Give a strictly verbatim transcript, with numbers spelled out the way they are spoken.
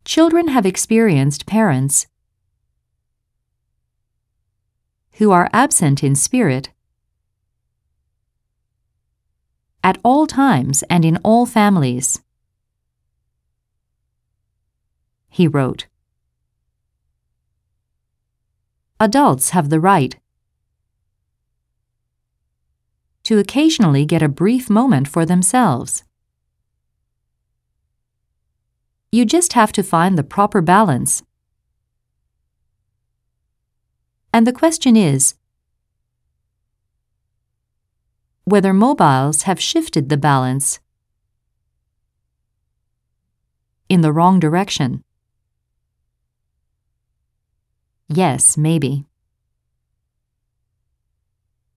Children have experienced parents who are absent in spirit at all times and in all families. He wrote, adults have the right to occasionally get a brief moment for themselves. You just have to find the proper balance. And the question is whether mobiles have shifted the balance in the wrong direction. Yes, maybe.